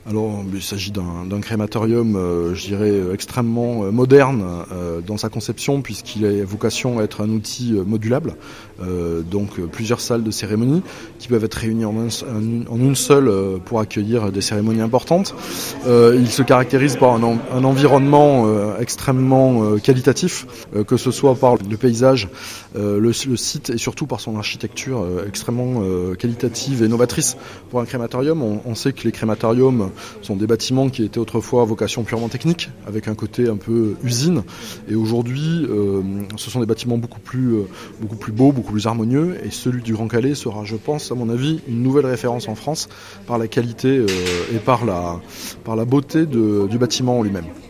Alors, il s'agit d'un crématorium, je dirais, extrêmement moderne dans sa conception, puisqu'il a vocation à être un outil modulable. Donc plusieurs salles de cérémonie qui peuvent être réunies en une seule pour accueillir des cérémonies importantes. Il se caractérise par un environnement extrêmement qualitatif, que ce soit par le paysage, le site et surtout par son architecture extrêmement qualitative et novatrice. Pour un crématorium, on sait que les crématoriums sont des bâtiments qui étaient autrefois à vocation purement technique, avec un côté un peu usine. Et aujourd'hui, ce sont des bâtiments beaucoup plus beaux, beaucoup plus harmonieux. Et celui du Grand Calais sera, je pense, à mon avis, une nouvelle référence en France par la qualité et par la beauté du bâtiment en lui-même.